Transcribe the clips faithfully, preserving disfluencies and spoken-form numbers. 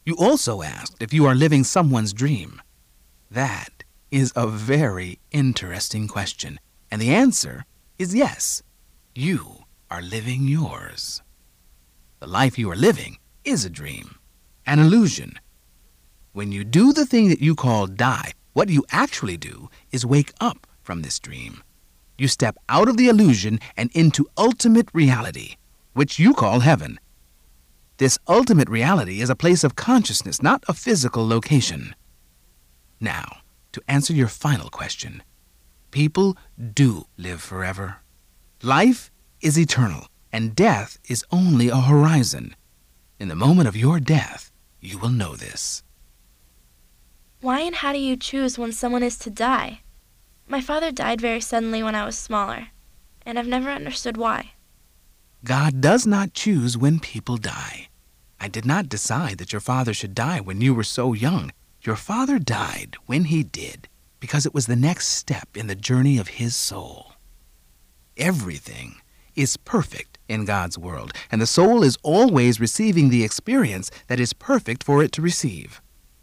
You also asked if you are living someone's dream. That is a very interesting question, and the answer is yes, you are living yours. The life you are living is a dream, an illusion. When you do the thing that you call die, what you actually do is wake up from this dream. You step out of the illusion and into ultimate reality, which you call heaven. This ultimate reality is a place of consciousness, not a physical location. Now, to answer your final question, people do live forever. Life is eternal, and death is only a horizon. In the moment of your death, you will know this. Why and how do you choose when someone is to die? My father died very suddenly when I was smaller, and I've never understood why. God does not choose when people die. I did not decide that your father should die when you were so young. Your father died when he did, because it was the next step in the journey of his soul. Everything is perfect in God's world, and the soul is always receiving the experience that is perfect for it to receive.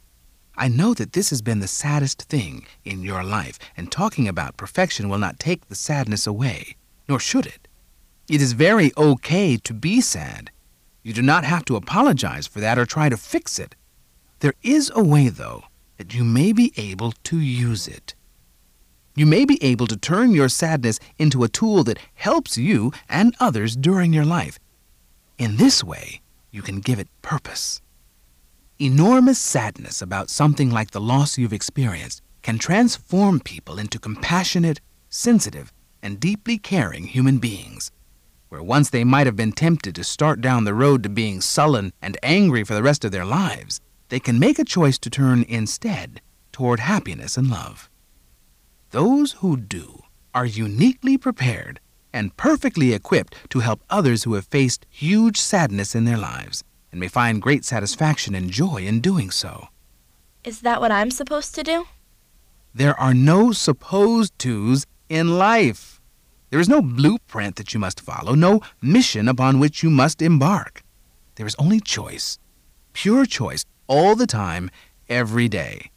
I know that this has been the saddest thing in your life, and talking about perfection will not take the sadness away, nor should it. It is very okay to be sad. You do not have to apologize for that or try to fix it. There is a way, though, that you may be able to use it. You may be able to turn your sadness into a tool that helps you and others during your life. In this way, you can give it purpose. Enormous sadness about something like the loss you've experienced can transform people into compassionate, sensitive, and deeply caring human beings. Where once they might have been tempted to start down the road to being sullen and angry for the rest of their lives, they can make a choice to turn instead toward happiness and love. Those who do are uniquely prepared and perfectly equipped to help others who have faced huge sadness in their lives and may find great satisfaction and joy in doing so. Is that what I'm supposed to do? There are no supposed tos in life. There is no blueprint that you must follow, no mission upon which you must embark. There is only choice, pure choice, all the time, every day.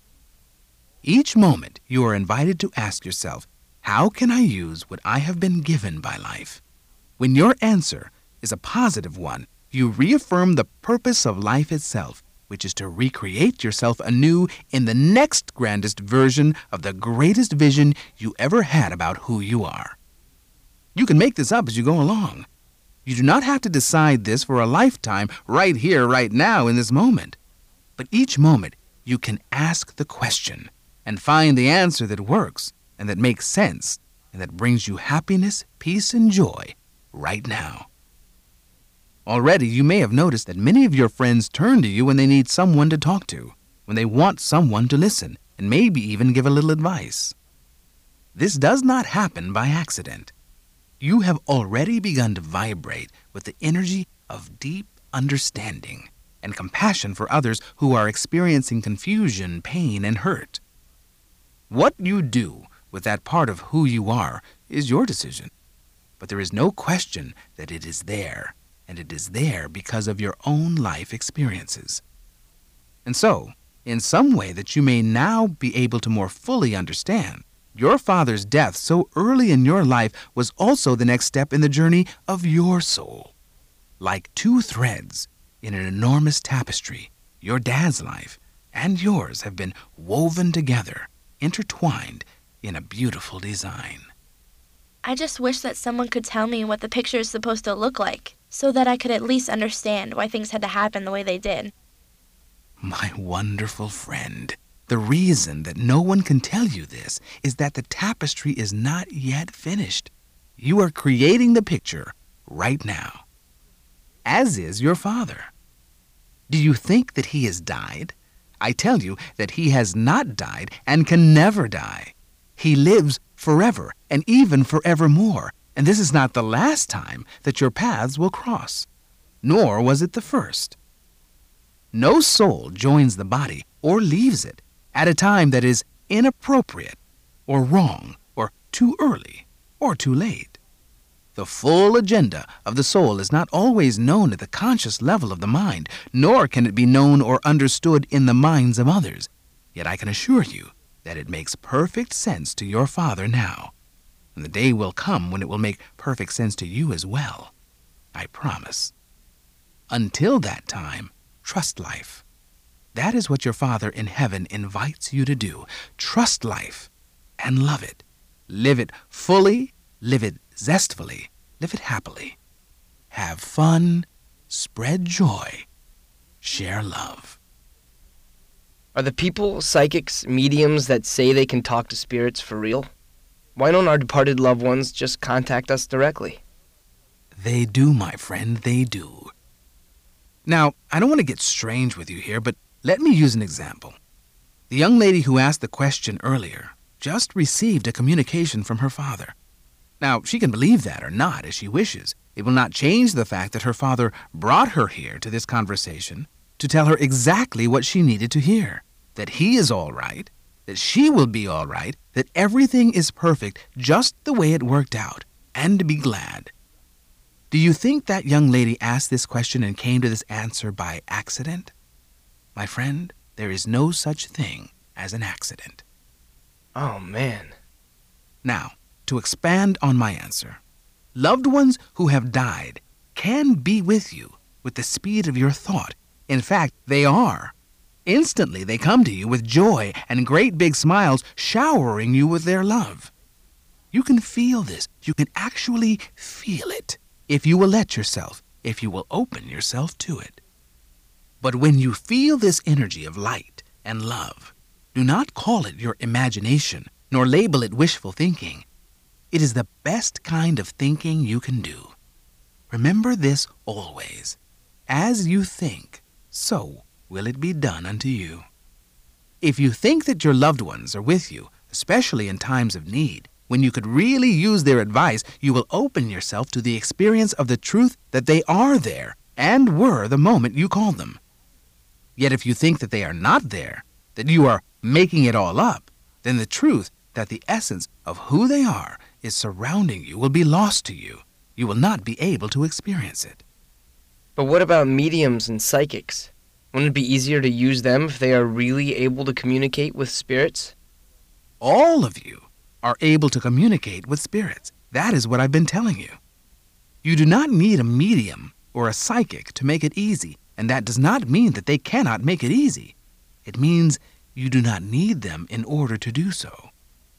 Each moment you are invited to ask yourself, how can I use what I have been given by life? When your answer is a positive one, you reaffirm the purpose of life itself, which is to recreate yourself anew in the next grandest version of the greatest vision you ever had about who you are. You can make this up as you go along. You do not have to decide this for a lifetime right here, right now, in this moment. But each moment, you can ask the question and find the answer that works and that makes sense and that brings you happiness, peace, and joy right now. Already, you may have noticed that many of your friends turn to you when they need someone to talk to, when they want someone to listen, and maybe even give a little advice. This does not happen by accident. You have already begun to vibrate with the energy of deep understanding and compassion for others who are experiencing confusion, pain, and hurt. What you do with that part of who you are is your decision, but there is no question that it is there, and it is there because of your own life experiences. And so, in some way that you may now be able to more fully understand, your father's death so early in your life was also the next step in the journey of your soul. Like two threads in an enormous tapestry, your dad's life and yours have been woven together, intertwined in a beautiful design. I just wish that someone could tell me what the picture is supposed to look like, so that I could at least understand why things had to happen the way they did. My wonderful friend, the reason that no one can tell you this is that the tapestry is not yet finished. You are creating the picture right now, as is your father. Do you think that he has died? I tell you that he has not died and can never die. He lives forever and even forevermore, and this is not the last time that your paths will cross, nor was it the first. No soul joins the body or leaves it at a time that is inappropriate or wrong or too early or too late. The full agenda of the soul is not always known at the conscious level of the mind, nor can it be known or understood in the minds of others. Yet I can assure you that it makes perfect sense to your Father now. And the day will come when it will make perfect sense to you as well. I promise. Until that time, trust life. That is what your Father in heaven invites you to do. Trust life and love it. Live it fully, live it zestfully, live it happily. Have fun, spread joy, share love. Are the people, psychics, mediums that say they can talk to spirits for real? Why don't our departed loved ones just contact us directly? They do, my friend, they do. Now, I don't want to get strange with you here, but let me use an example. The young lady who asked the question earlier just received a communication from her father. Now, she can believe that or not as she wishes. It will not change the fact that her father brought her here to this conversation to tell her exactly what she needed to hear, that he is all right, that she will be all right, that everything is perfect just the way it worked out, and to be glad. Do you think that young lady asked this question and came to this answer by accident? My friend, there is no such thing as an accident. Oh, man. Now, to expand on my answer, loved ones who have died can be with you with the speed of your thought. In fact, they are. Instantly, they come to you with joy and great big smiles, showering you with their love. You can feel this. You can actually feel it if you will let yourself, if you will open yourself to it. But when you feel this energy of light and love, do not call it your imagination, nor label it wishful thinking. It is the best kind of thinking you can do. Remember this always. As you think, so will it be done unto you. If you think that your loved ones are with you, especially in times of need, when you could really use their advice, you will open yourself to the experience of the truth that they are there and were the moment you called them. Yet if you think that they are not there, that you are making it all up, then the truth that the essence of who they are is surrounding you will be lost to you. You will not be able to experience it. But what about mediums and psychics? Wouldn't it be easier to use them if they are really able to communicate with spirits? All of you are able to communicate with spirits. That is what I've been telling you. You do not need a medium or a psychic to make it easy, and that does not mean that they cannot make it easy. It means you do not need them in order to do so.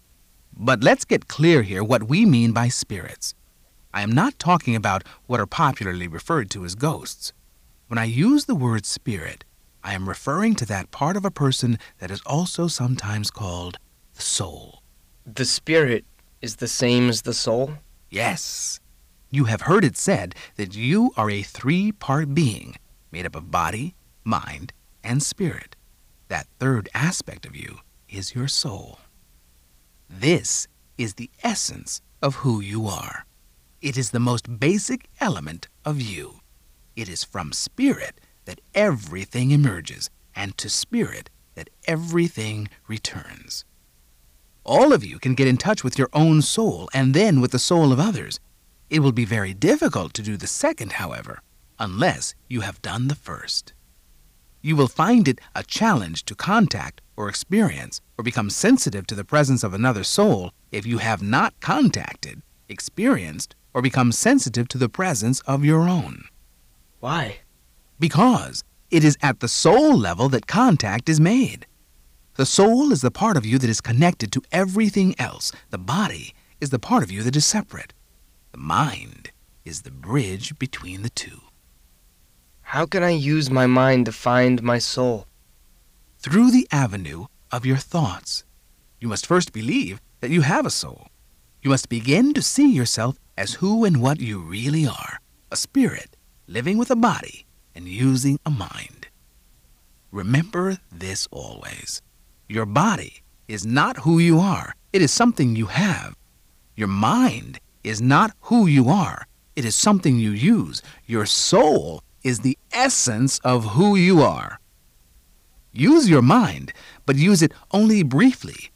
But let's get clear here what we mean by spirits. I am not talking about what are popularly referred to as ghosts. When I use the word spirit, I am referring to that part of a person that is also sometimes called the soul. The spirit is the same as the soul? Yes. You have heard it said that you are a three-part being made up of body, mind, and spirit. That third aspect of you is your soul. This is the essence of who you are. It is the most basic element of you. It is from spirit that everything emerges, and to spirit that everything returns. All of you can get in touch with your own soul and then with the soul of others. It will be very difficult to do the second, however, unless you have done the first. You will find it a challenge to contact or experience or become sensitive to the presence of another soul if you have not contacted, experienced, or become sensitive to the presence of your own. Why? Because it is at the soul level that contact is made. The soul is the part of you that is connected to everything else. The body is the part of you that is separate. The mind is the bridge between the two. How can I use my mind to find my soul? Through the avenue of your thoughts. You must first believe that you have a soul. You must begin to see yourself as who and what you really are, a spirit living with a body and using a mind. Remember this always. Your body is not who you are. It is something you have. Your mind is not who you are. It is something you use. Your soul is the essence of who you are. Use your mind, but use it only briefly.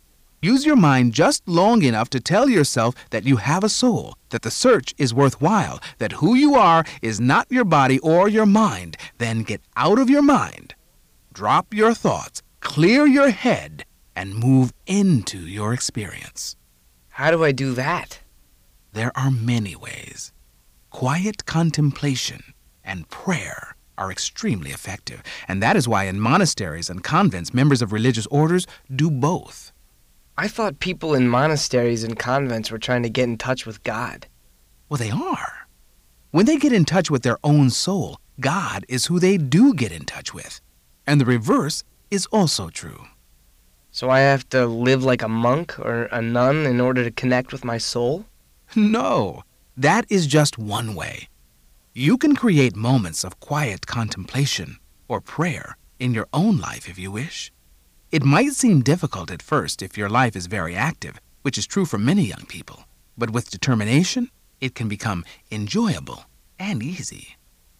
Use your mind just long enough to tell yourself that you have a soul, that the search is worthwhile, that who you are is not your body or your mind. Then get out of your mind. Drop your thoughts, clear your head, and move into your experience. How do I do that? There are many ways. Quiet contemplation and prayer are extremely effective, and that is why in monasteries and convents, members of religious orders do both. I thought people in monasteries and convents were trying to get in touch with God. Well, they are. When they get in touch with their own soul, God is who they do get in touch with. And the reverse is also true. So I have to live like a monk or a nun in order to connect with my soul? No, that is just one way. You can create moments of quiet contemplation or prayer in your own life if you wish. It might seem difficult at first if your life is very active, which is true for many young people. But with determination, it can become enjoyable and easy.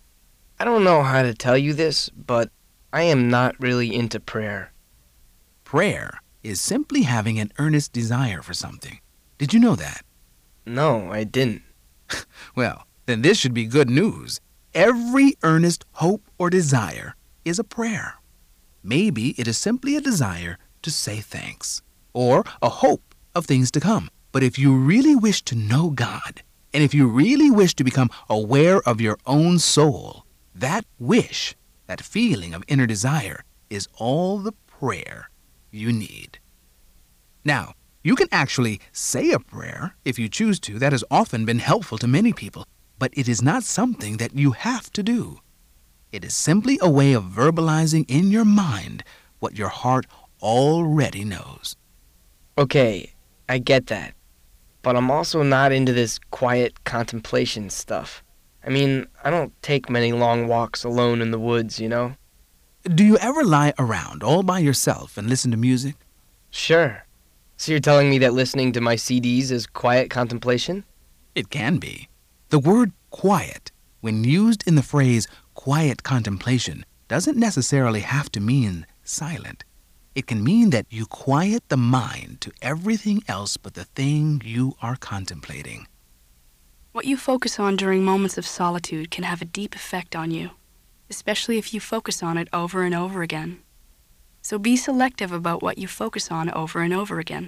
I don't know how to tell you this, but I am not really into prayer. Prayer is simply having an earnest desire for something. Did you know that? No, I didn't. Well, then this should be good news. Every earnest hope or desire is a prayer. Maybe it is simply a desire to say thanks, or a hope of things to come. But if you really wish to know God, and if you really wish to become aware of your own soul, that wish, that feeling of inner desire, is all the prayer you need. Now, you can actually say a prayer if you choose to. That has often been helpful to many people, but it is not something that you have to do. It is simply a way of verbalizing in your mind what your heart already knows. Okay, I get that. But I'm also not into this quiet contemplation stuff. I mean, I don't take many long walks alone in the woods, you know? Do you ever lie around all by yourself and listen to music? Sure. So you're telling me that listening to my C Ds is quiet contemplation? It can be. The word quiet, when used in the phrase quiet contemplation, doesn't necessarily have to mean silent. It can mean that you quiet the mind to everything else but the thing you are contemplating. What you focus on during moments of solitude can have a deep effect on you, especially if you focus on it over and over again. So be selective about what you focus on over and over again.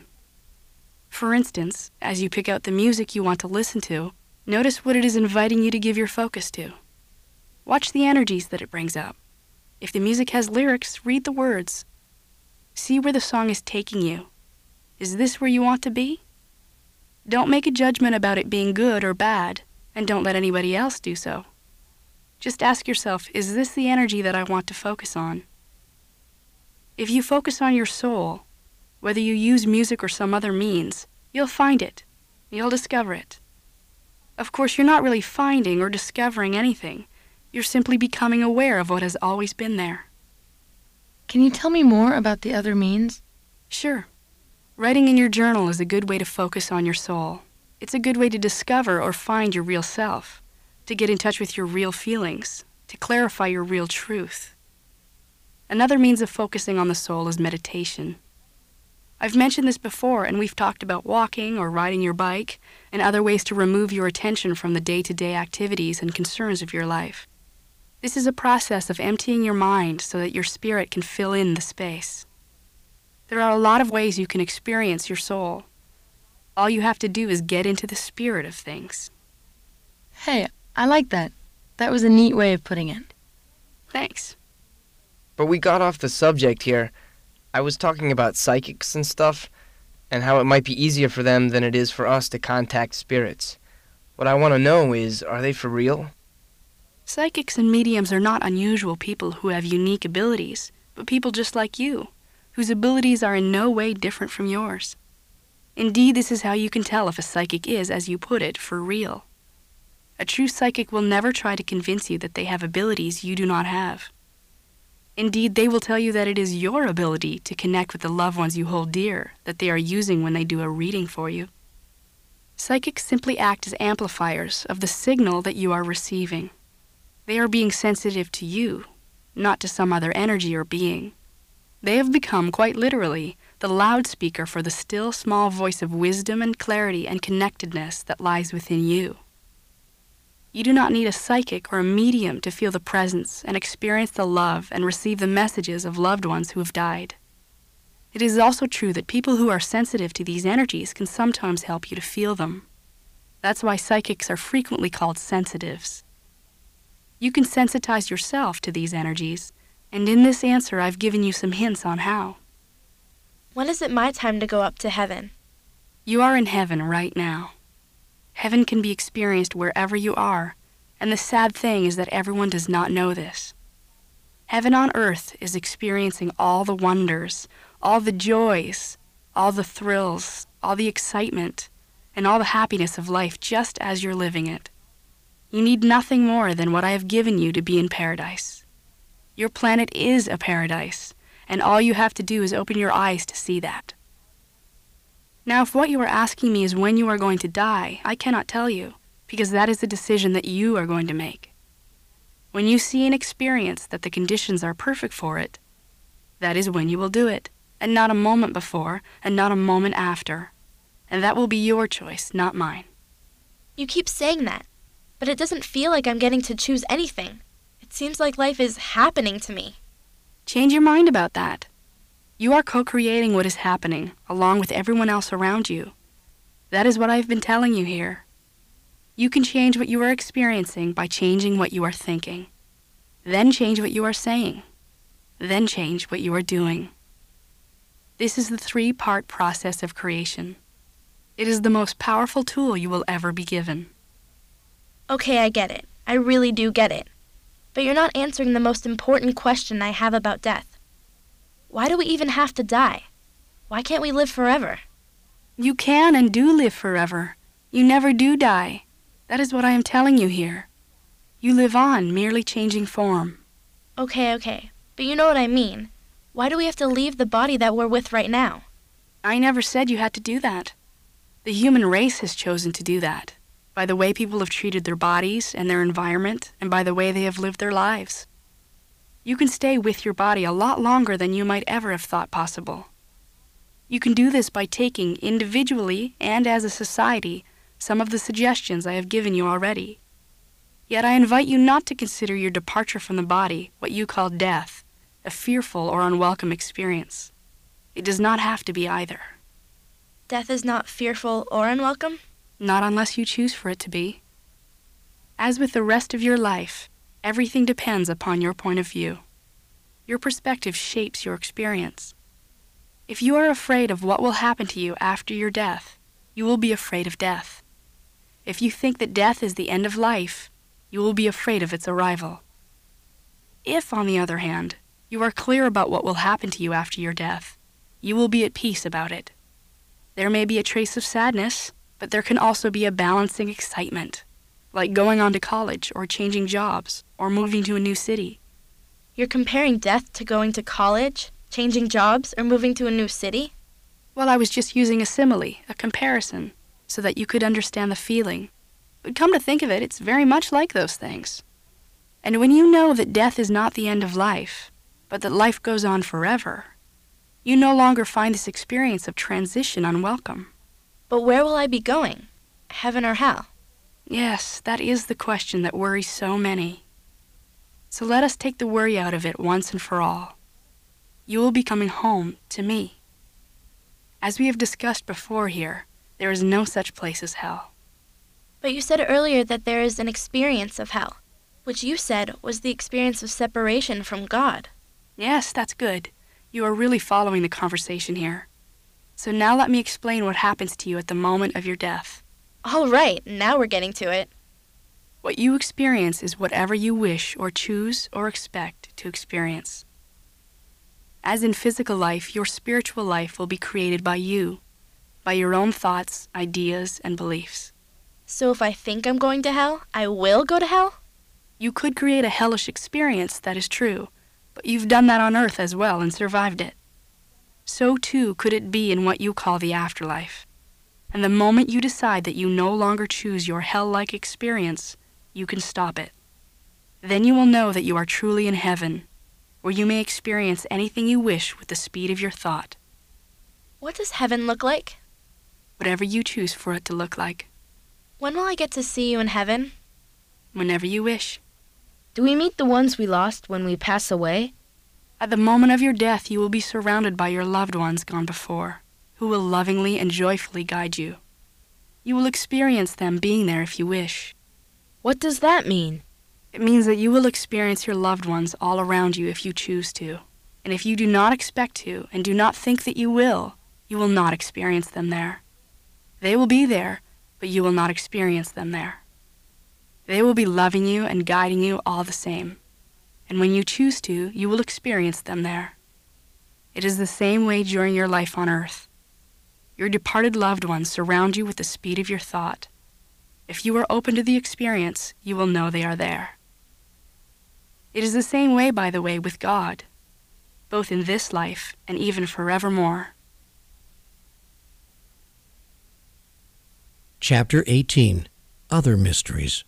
For instance, as you pick out the music you want to listen to, notice what it is inviting you to give your focus to. Watch the energies that it brings up. If the music has lyrics, read the words. See where the song is taking you. Is this where you want to be? Don't make a judgment about it being good or bad, and don't let anybody else do so. Just ask yourself, is this the energy that I want to focus on? If you focus on your soul, whether you use music or some other means, you'll find it. You'll discover it. Of course, you're not really finding or discovering anything. You're simply becoming aware of what has always been there. Can you tell me more about the other means? Sure. Writing in your journal is a good way to focus on your soul. It's a good way to discover or find your real self, to get in touch with your real feelings, to clarify your real truth. Another means of focusing on the soul is meditation. I've mentioned this before, and we've talked about walking or riding your bike and other ways to remove your attention from the day-to-day activities and concerns of your life. This is a process of emptying your mind so that your spirit can fill in the space. There are a lot of ways you can experience your soul. All you have to do is get into the spirit of things. Hey, I like that. That was a neat way of putting it. Thanks. But we got off the subject here. I was talking about psychics and stuff, and how it might be easier for them than it is for us to contact spirits. What I want to know is, are they for real? Psychics and mediums are not unusual people who have unique abilities, but people just like you, whose abilities are in no way different from yours. Indeed, this is how you can tell if a psychic is, as you put it, for real. A true psychic will never try to convince you that they have abilities you do not have. Indeed, they will tell you that it is your ability to connect with the loved ones you hold dear that they are using when they do a reading for you. Psychics simply act as amplifiers of the signal that you are receiving. They are being sensitive to you, not to some other energy or being. They have become, quite literally, the loudspeaker for the still small voice of wisdom and clarity and connectedness that lies within you. You do not need a psychic or a medium to feel the presence and experience the love and receive the messages of loved ones who have died. It is also true that people who are sensitive to these energies can sometimes help you to feel them. That's why psychics are frequently called sensitives. You can sensitize yourself to these energies, and in this answer I've given you some hints on how. When is it my time to go up to heaven? You are in heaven right now. Heaven can be experienced wherever you are, and the sad thing is that everyone does not know this. Heaven on earth is experiencing all the wonders, all the joys, all the thrills, all the excitement, and all the happiness of life just as you're living it. You need nothing more than what I have given you to be in paradise. Your planet is a paradise, and all you have to do is open your eyes to see that. Now, if what you are asking me is when you are going to die, I cannot tell you, because that is a decision that you are going to make. When you see and experience that the conditions are perfect for it, that is when you will do it, and not a moment before, and not a moment after. And that will be your choice, not mine. You keep saying that, but it doesn't feel like I'm getting to choose anything. It seems like life is happening to me. Change your mind about that. You are co-creating what is happening, along with everyone else around you. That is what I've been telling you here. You can change what you are experiencing by changing what you are thinking. Then change what you are saying. Then change what you are doing. This is the three-part process of creation. It is the most powerful tool you will ever be given. Okay, I get it. I really do get it. But you're not answering the most important question I have about death. Why do we even have to die? Why can't we live forever? You can and do live forever. You never do die. That is what I am telling you here. You live on, merely changing form. Okay, okay. But you know what I mean. Why do we have to leave the body that we're with right now? I never said you had to do that. The human race has chosen to do that, by the way people have treated their bodies and their environment, and by the way they have lived their lives. You can stay with your body a lot longer than you might ever have thought possible. You can do this by taking, individually and as a society, some of the suggestions I have given you already. Yet I invite you not to consider your departure from the body, what you call death, a fearful or unwelcome experience. It does not have to be either. Death is not fearful or unwelcome? Not unless you choose for it to be. As with the rest of your life, everything depends upon your point of view. Your perspective shapes your experience. If you are afraid of what will happen to you after your death, you will be afraid of death. If you think that death is the end of life, you will be afraid of its arrival. If, on the other hand, you are clear about what will happen to you after your death, you will be at peace about it. There may be a trace of sadness, but there can also be a balancing excitement, like going on to college or changing jobs or moving to a new city. You're comparing death to going to college, changing jobs, or moving to a new city? Well, I was just using a simile, a comparison, so that you could understand the feeling. But come to think of it, it's very much like those things. And when you know that death is not the end of life, but that life goes on forever, you no longer find this experience of transition unwelcome. But where will I be going? Heaven or hell? Yes, that is the question that worries so many. So let us take the worry out of it once and for all. You will be coming home to me. As we have discussed before here, there is no such place as hell. But you said earlier that there is an experience of hell, which you said was the experience of separation from God. Yes, that's good. You are really following the conversation here. So now let me explain what happens to you at the moment of your death. All right, now we're getting to it. What you experience is whatever you wish or choose or expect to experience. As in physical life, your spiritual life will be created by you, by your own thoughts, ideas, and beliefs. So if I think I'm going to hell, I will go to hell? You could create a hellish experience, that is true, but you've done that on earth as well and survived it. So too could it be in what you call the afterlife. And the moment you decide that you no longer choose your hell-like experience, you can stop it. Then you will know that you are truly in heaven, where you may experience anything you wish with the speed of your thought. What does heaven look like? Whatever you choose for it to look like, When will I get to see you in heaven? whenever you wish. Do we meet the ones we lost when we pass away? At the moment of your death, you will be surrounded by your loved ones gone before, who will lovingly and joyfully guide you. You will experience them being there if you wish. What does that mean? It means that you will experience your loved ones all around you if you choose to. And if you do not expect to and do not think that you will, you will not experience them there. They will be there, but you will not experience them there. They will be loving you and guiding you all the same. And when you choose to, you will experience them there. It is the same way during your life on earth. Your departed loved ones surround you with the speed of your thought. If you are open to the experience, you will know they are there. It is the same way, by the way, with God, both in this life and even forevermore. Chapter eighteen, Other Mysteries.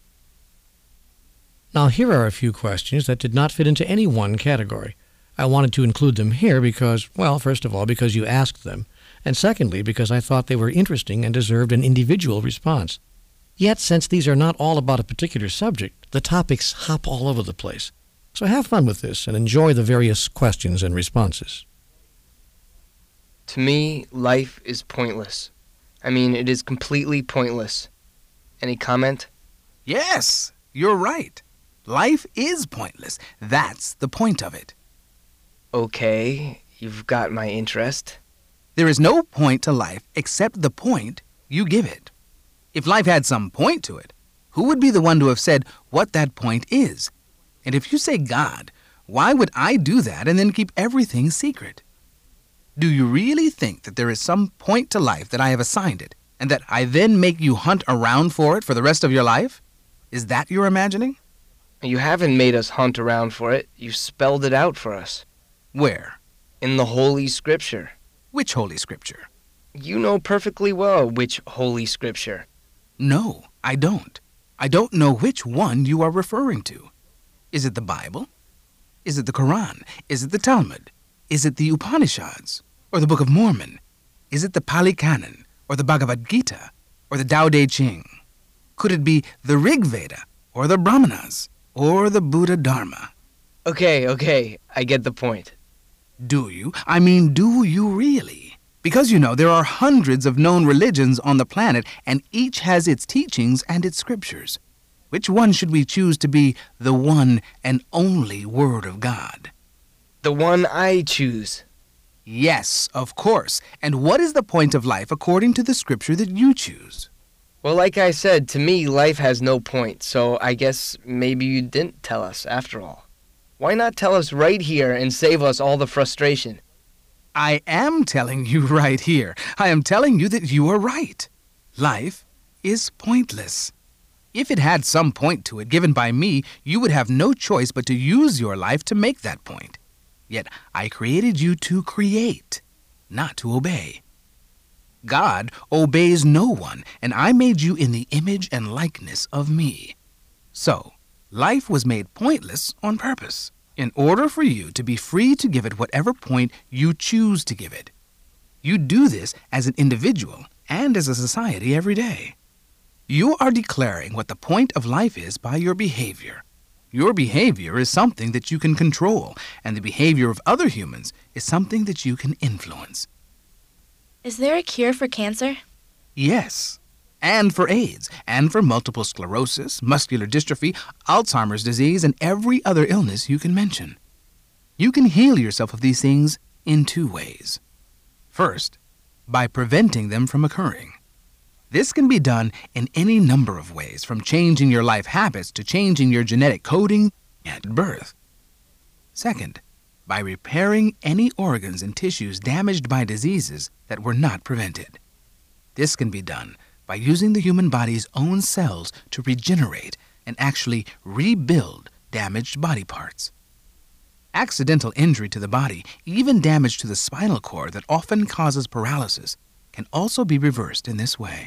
Now here are a few questions that did not fit into any one category. I wanted to include them here because, well, first of all, because you asked them, and secondly, because I thought they were interesting and deserved an individual response. Yet, since these are not all about a particular subject, the topics hop all over the place. So have fun with this and enjoy the various questions and responses. To me, life is pointless. I mean, it is completely pointless. Any comment? Yes, you're right. Life is pointless. That's the point of it. Okay, you've got my interest. There is no point to life except the point you give it. If life had some point to it, who would be the one to have said what that point is? And if you say God, why would I do that and then keep everything secret? Do you really think that there is some point to life that I have assigned it, and that I then make you hunt around for it for the rest of your life? Is that your imagining? You haven't made us hunt around for it. You spelled it out for us. Where? In the Holy Scripture. Which Holy Scripture? You know perfectly well which Holy Scripture. No, I don't. I don't know which one you are referring to. Is it the Bible? Is it the Quran? Is it the Talmud? Is it the Upanishads? Or the Book of Mormon? Is it the Pali Canon? Or the Bhagavad Gita? Or the Tao Te Ching? Could it be the Rig Veda? Or the Brahmanas? Or the Buddha Dharma? Okay, okay, I get the point. Do you? I mean, do you really? Because, you know, there are hundreds of known religions on the planet, and each has its teachings and its scriptures. Which one should we choose to be the one and only Word of God? The one I choose. Yes, of course. And what is the point of life according to the scripture that you choose? Well, like I said, to me, life has no point, so I guess maybe you didn't tell us after all. Why not tell us right here and save us all the frustration? I am telling you right here. I am telling you that you are right. Life is pointless. If it had some point to it given by me, you would have no choice but to use your life to make that point. Yet I created you to create, not to obey. God obeys no one, and I made you in the image and likeness of me. So, life was made pointless on purpose, in order for you to be free to give it whatever point you choose to give it. You do this as an individual and as a society every day. You are declaring what the point of life is by your behavior. Your behavior is something that you can control, and the behavior of other humans is something that you can influence. Is there a cure for cancer? Yes, and for AIDS, and for multiple sclerosis, muscular dystrophy, Alzheimer's disease, and every other illness you can mention. You can heal yourself of these things in two ways. First, by preventing them from occurring. This can be done in any number of ways, from changing your life habits to changing your genetic coding at birth. Second, by repairing any organs and tissues damaged by diseases that were not prevented. This can be done by using the human body's own cells to regenerate and actually rebuild damaged body parts. Accidental injury to the body, even damage to the spinal cord that often causes paralysis, can also be reversed in this way.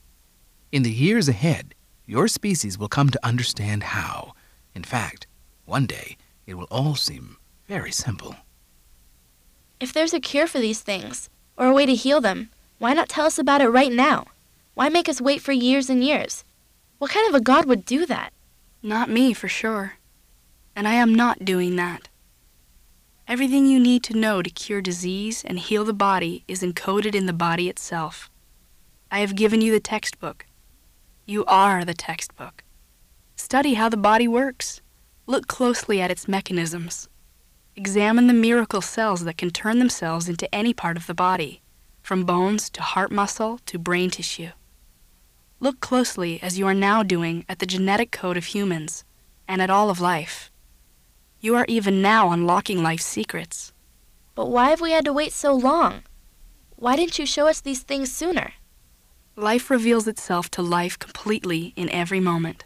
In the years ahead, your species will come to understand how. In fact, one day it will all seem very simple. If there's a cure for these things, or a way to heal them, why not tell us about it right now? Why make us wait for years and years? What kind of a God would do that? Not me, for sure. And I am not doing that. Everything you need to know to cure disease and heal the body is encoded in the body itself. I have given you the textbook. You are the textbook. Study how the body works. Look closely at its mechanisms. Examine the miracle cells that can turn themselves into any part of the body, from bones to heart muscle to brain tissue. Look closely, as you are now doing, at the genetic code of humans and at all of life. You are even now unlocking life's secrets. But why have we had to wait so long? Why didn't you show us these things sooner? Life reveals itself to life completely in every moment.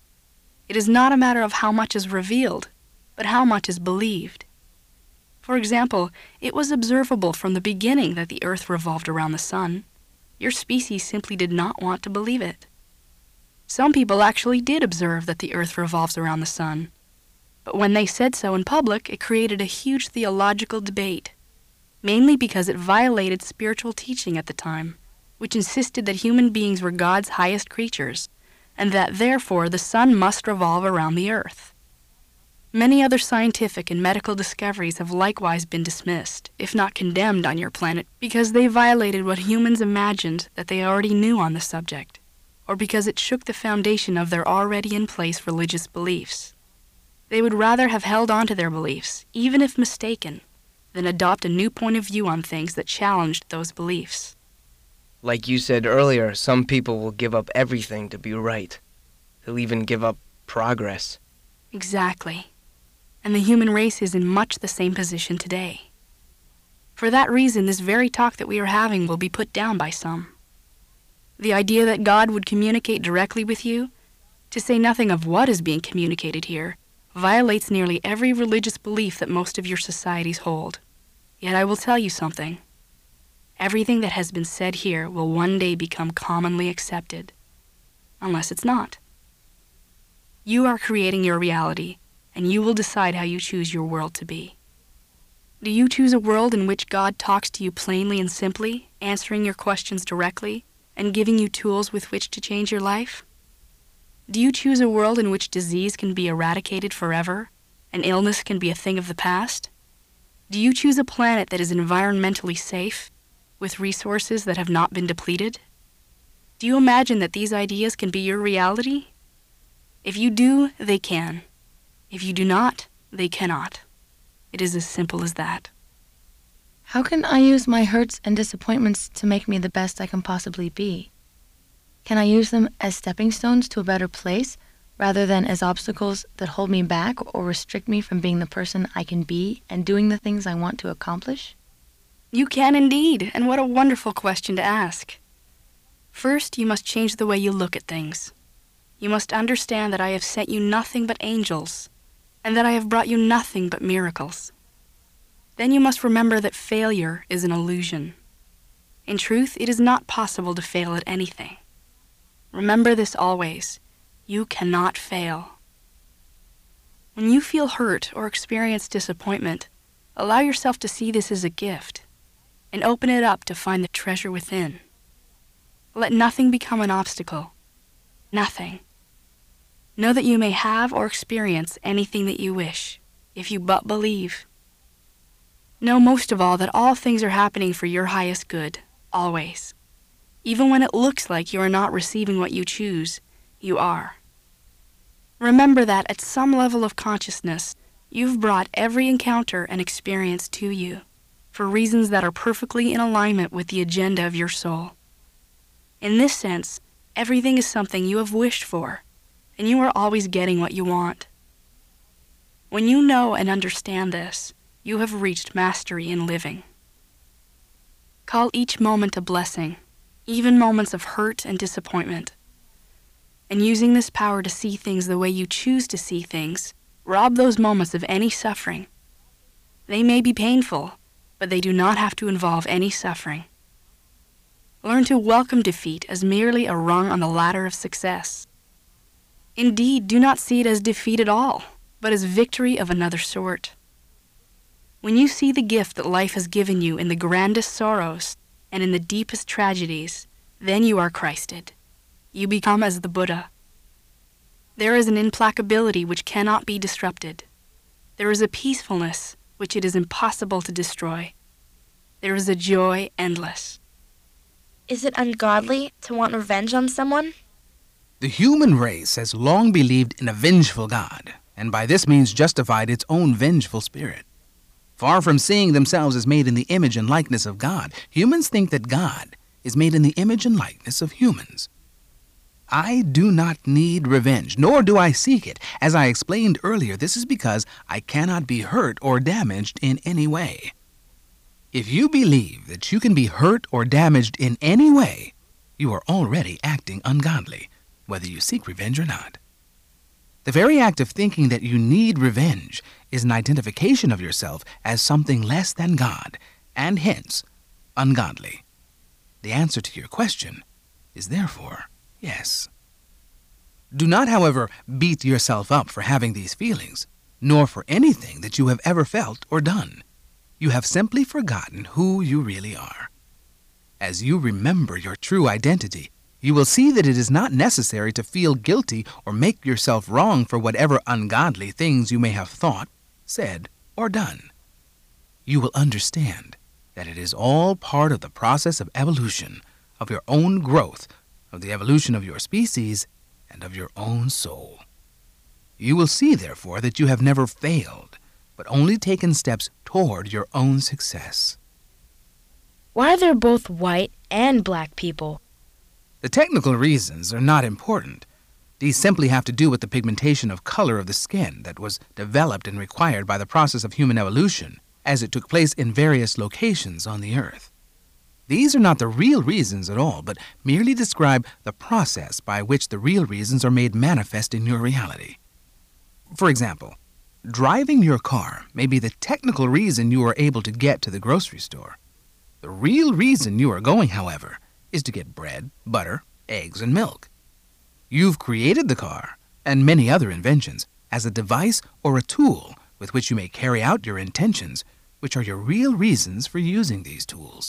It is not a matter of how much is revealed, but how much is believed. For example, it was observable from the beginning that the earth revolved around the sun. Your species simply did not want to believe it. Some people actually did observe that the earth revolves around the sun. But when they said so in public, it created a huge theological debate, mainly because it violated spiritual teaching at the time, which insisted that human beings were God's highest creatures, and that therefore the sun must revolve around the earth. Many other scientific and medical discoveries have likewise been dismissed, if not condemned on your planet, because they violated what humans imagined that they already knew on the subject, or because it shook the foundation of their already in place religious beliefs. They would rather have held on to their beliefs, even if mistaken, than adopt a new point of view on things that challenged those beliefs. Like you said earlier, some people will give up everything to be right. They'll even give up progress. Exactly. And the human race is in much the same position today. For that reason, this very talk that we are having will be put down by some. The idea that God would communicate directly with you, to say nothing of what is being communicated here, violates nearly every religious belief that most of your societies hold. Yet I will tell you something. Everything that has been said here will one day become commonly accepted, unless it's not. You are creating your reality, and you will decide how you choose your world to be. Do you choose a world in which God talks to you plainly and simply, answering your questions directly, and giving you tools with which to change your life? Do you choose a world in which disease can be eradicated forever, and illness can be a thing of the past? Do you choose a planet that is environmentally safe, with resources that have not been depleted? Do you imagine that these ideas can be your reality? If you do, they can. If you do not, they cannot. It is as simple as that. How can I use my hurts and disappointments to make me the best I can possibly be? Can I use them as stepping stones to a better place, rather than as obstacles that hold me back or restrict me from being the person I can be and doing the things I want to accomplish? You can indeed, and what a wonderful question to ask. First, you must change the way you look at things. You must understand that I have sent you nothing but angels, and that I have brought you nothing but miracles. Then you must remember that failure is an illusion. In truth, it is not possible to fail at anything. Remember this always. You cannot fail. When you feel hurt or experience disappointment, allow yourself to see this as a gift, and open it up to find the treasure within. Let nothing become an obstacle. Nothing. Know that you may have or experience anything that you wish, if you but believe. Know most of all that all things are happening for your highest good, always. Even when it looks like you are not receiving what you choose, you are. Remember that at some level of consciousness, you've brought every encounter and experience to you, for reasons that are perfectly in alignment with the agenda of your soul. In this sense, everything is something you have wished for, and you are always getting what you want. When you know and understand this, you have reached mastery in living. Call each moment a blessing, even moments of hurt and disappointment. And using this power to see things the way you choose to see things, rob those moments of any suffering. They may be painful, but they do not have to involve any suffering. Learn to welcome defeat as merely a rung on the ladder of success. Indeed, do not see it as defeat at all, but as victory of another sort. When you see the gift that life has given you in the grandest sorrows, and in the deepest tragedies, then you are Christed. You become as the Buddha. There is an implacability which cannot be disrupted. There is a peacefulness which it is impossible to destroy. There is a joy endless. Is it ungodly to want revenge on someone? The human race has long believed in a vengeful God, and by this means justified its own vengeful spirit. Far from seeing themselves as made in the image and likeness of God, humans think that God is made in the image and likeness of humans. I do not need revenge, nor do I seek it. As I explained earlier, this is because I cannot be hurt or damaged in any way. If you believe that you can be hurt or damaged in any way, you are already acting ungodly, whether you seek revenge or not. The very act of thinking that you need revenge is an identification of yourself as something less than God, and hence, ungodly. The answer to your question is therefore yes. Do not, however, beat yourself up for having these feelings, nor for anything that you have ever felt or done. You have simply forgotten who you really are. As you remember your true identity, you will see that it is not necessary to feel guilty or make yourself wrong for whatever ungodly things you may have thought, said, or done. You will understand that it is all part of the process of evolution, of your own growth, of the evolution of your species, and of your own soul. You will see, therefore, that you have never failed, but only taken steps toward your own success. Why are there both white and black people? The technical reasons are not important. These simply have to do with the pigmentation of color of the skin that was developed and required by the process of human evolution as it took place in various locations on the earth. These are not the real reasons at all, but merely describe the process by which the real reasons are made manifest in your reality. For example, driving your car may be the technical reason you are able to get to the grocery store. The real reason you are going, however, is to get bread, butter, eggs, and milk. You've created the car, and many other inventions, as a device or a tool with which you may carry out your intentions, which are your real reasons for using these tools.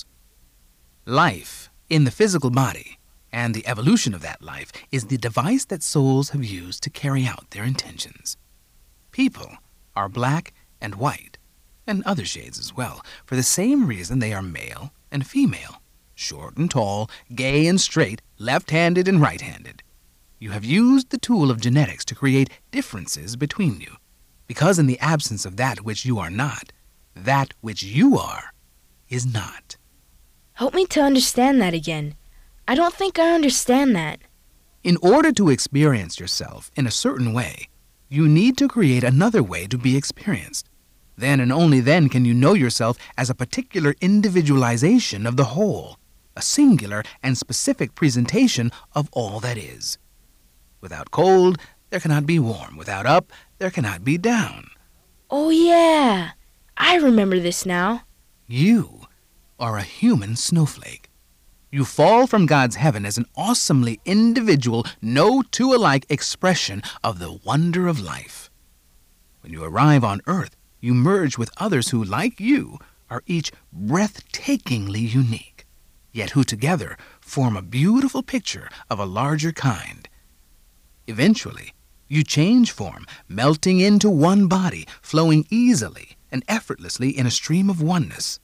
Life in the physical body and the evolution of that life is the device that souls have used to carry out their intentions. People are black and white, and other shades as well, for the same reason they are male and female, short and tall, gay and straight, left-handed and right-handed. You have used the tool of genetics to create differences between you, because in the absence of that which you are not, that which you are is not. Help me to understand that again. I don't think I understand that. In order to experience yourself in a certain way, you need to create another way to be experienced. Then and only then can you know yourself as a particular individualization of the whole, a singular and specific presentation of all that is. Without cold, there cannot be warm. Without up, there cannot be down. Oh, yeah. I remember this now. You are a human snowflake. You fall from God's heaven as an awesomely individual, no two alike expression of the wonder of life. When you arrive on earth, you merge with others who, like you, are each breathtakingly unique, yet who together form a beautiful picture of a larger kind. Eventually, you change form, melting into one body, flowing easily and effortlessly in a stream of oneness.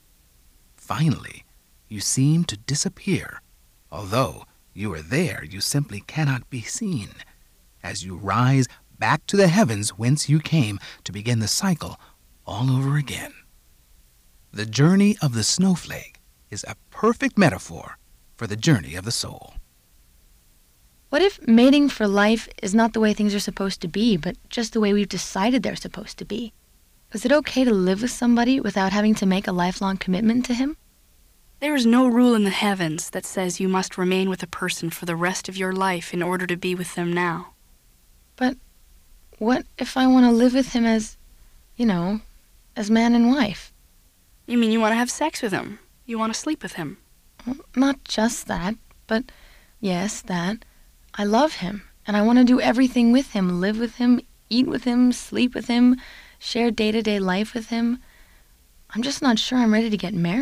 Finally, you seem to disappear. Although you are there, you simply cannot be seen, as you rise back to the heavens whence you came to begin the cycle all over again. The journey of the snowflake is a perfect metaphor for the journey of the soul. What if mating for life is not the way things are supposed to be, but just the way we've decided they're supposed to be? Is it okay to live with somebody without having to make a lifelong commitment to him? There is no rule in the heavens that says you must remain with a person for the rest of your life in order to be with them now. But what if I want to live with him as, you know, as man and wife? You mean you want to have sex with him? You want to sleep with him? Well, not just that, but yes, that. I love him, and I want to do everything with him, live with him, eat with him, sleep with him, share day-to-day life with him. I'm just not sure I'm ready to get married.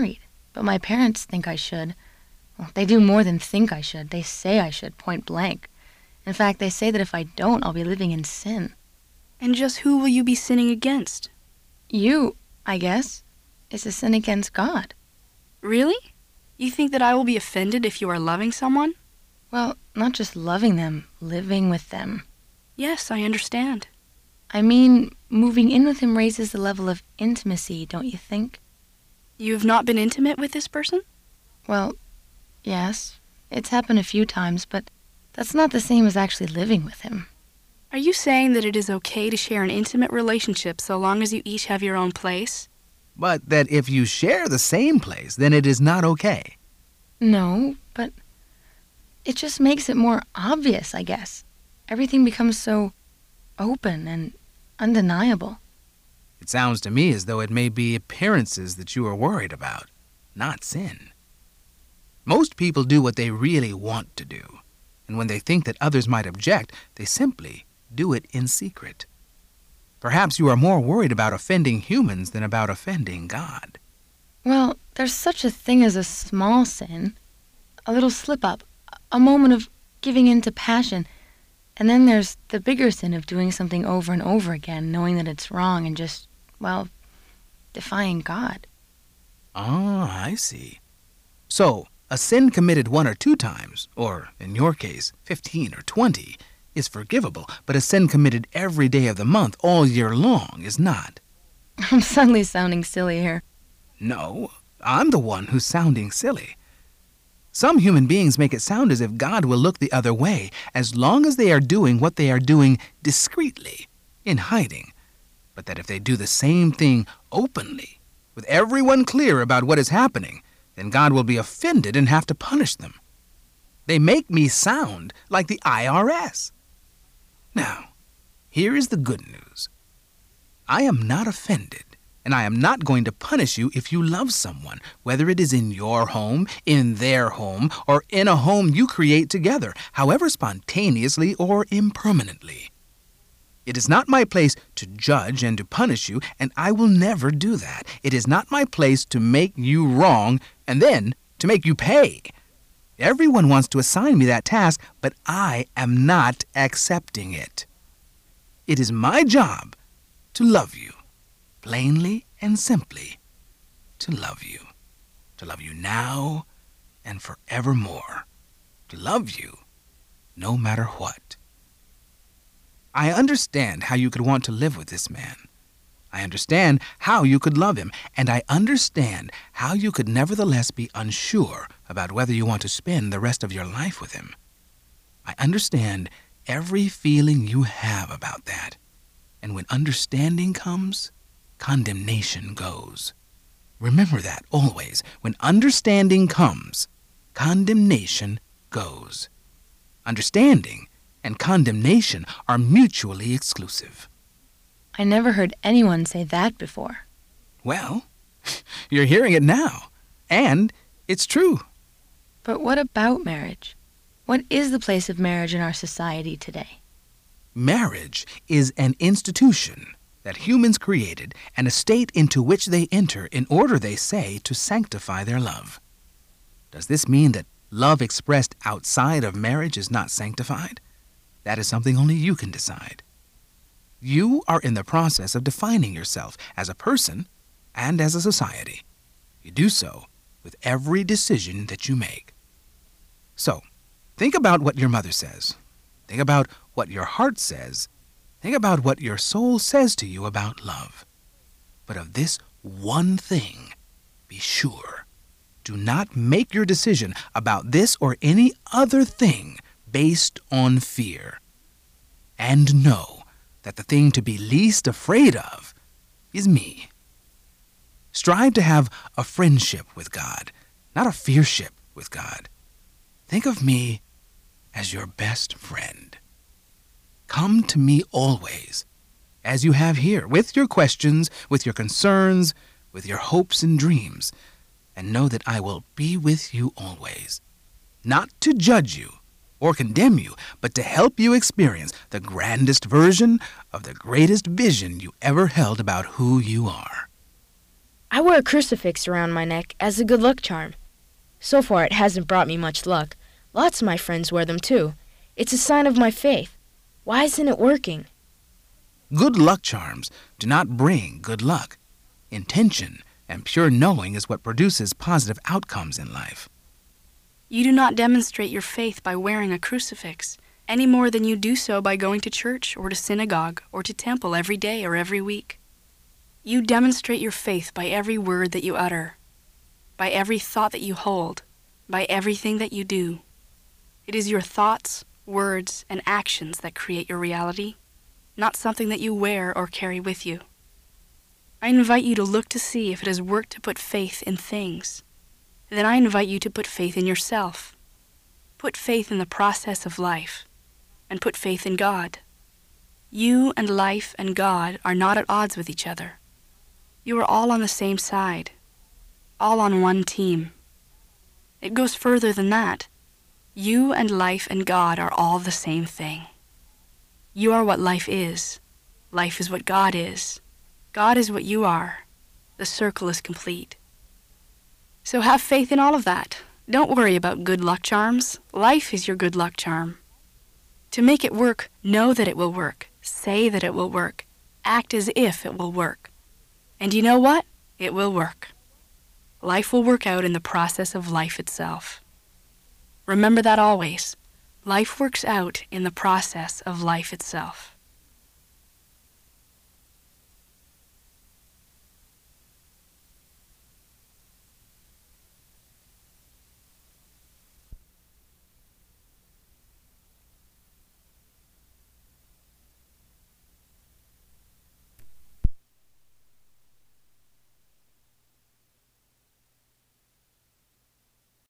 But my parents think I should. Well, they do more than think I should. They say I should, point blank. In fact, they say that if I don't, I'll be living in sin. And just who will you be sinning against? You, I guess, is a sin against God. Really? You think that I will be offended if you are loving someone? Well, not just loving them, living with them. Yes, I understand. I mean, moving in with him raises the level of intimacy, don't you think? You have not been intimate with this person? Well, yes. It's happened a few times, but that's not the same as actually living with him. Are you saying that it is okay to share an intimate relationship so long as you each have your own place? But that if you share the same place, then it is not okay. No, but it just makes it more obvious, I guess. Everything becomes so open and undeniable. It sounds to me as though it may be appearances that you are worried about, not sin. Most people do what they really want to do, and when they think that others might object, they simply do it in secret. Perhaps you are more worried about offending humans than about offending God. Well, there's such a thing as a small sin, a little slip-up, a moment of giving in to passion, and then there's the bigger sin of doing something over and over again, knowing that it's wrong and just, well, defying God. Ah, I see. So, a sin committed one or two times, or, in your case, fifteen or twenty, is forgivable, but a sin committed every day of the month, all year long, is not. I'm suddenly sounding silly here. No, I'm the one who's sounding silly. Some human beings make it sound as if God will look the other way as long as they are doing what they are doing discreetly, in hiding, but that if they do the same thing openly, with everyone clear about what is happening, then God will be offended and have to punish them. They make me sound like the I R S. Now, here is the good news. I am not offended, and I am not going to punish you if you love someone, whether it is in your home, in their home, or in a home you create together, however spontaneously or impermanently. It is not my place to judge and to punish you, and I will never do that. It is not my place to make you wrong and then to make you pay. Everyone wants to assign me that task, but I am not accepting it. It is my job to love you, plainly and simply, to love you, to love you now and forevermore, to love you no matter what. I understand how you could want to live with this man. I understand how you could love him, and I understand how you could nevertheless be unsure about whether you want to spend the rest of your life with him. I understand every feeling you have about that, and when understanding comes, condemnation goes. Remember that always. When understanding comes, condemnation goes. Understanding and condemnation are mutually exclusive. I never heard anyone say that before. Well, you're hearing it now, and it's true. But what about marriage? What is the place of marriage in our society today? Marriage is an institution that humans created and a state into which they enter in order, they say, to sanctify their love. Does this mean that love expressed outside of marriage is not sanctified? That is something only you can decide. You are in the process of defining yourself as a person and as a society. You do so with every decision that you make. So, think about what your mother says. Think about what your heart says. Think about what your soul says to you about love. But of this one thing, be sure. Do not make your decision about this or any other thing based on fear. And know that the thing to be least afraid of is me. Strive to have a friendship with God, not a fearship with God. Think of me as your best friend. Come to me always, as you have here, with your questions, with your concerns, with your hopes and dreams, and know that I will be with you always, not to judge you or condemn you, but to help you experience the grandest version of the greatest vision you ever held about who you are. I wear a crucifix around my neck as a good luck charm. So far, it hasn't brought me much luck. Lots of my friends wear them too. It's a sign of my faith. Why isn't it working? Good luck charms do not bring good luck. Intention and pure knowing is what produces positive outcomes in life. You do not demonstrate your faith by wearing a crucifix, any more than you do so by going to church or to synagogue or to temple every day or every week. You demonstrate your faith by every word that you utter, by every thought that you hold, by everything that you do. It is your thoughts, words, and actions that create your reality, not something that you wear or carry with you. I invite you to look to see if it has worked to put faith in things. Then I invite you to put faith in yourself. Put faith in the process of life, and put faith in God. You and life and God are not at odds with each other. You are all on the same side, all on one team. It goes further than that. You and life and God are all the same thing. You are what life is. Life is what God is. God is what you are. The circle is complete. So have faith in all of that. Don't worry about good luck charms. Life is your good luck charm. To make it work, know that it will work. Say that it will work. Act as if it will work. And you know what? It will work. Life will work out in the process of life itself. Remember that always. Life works out in the process of life itself.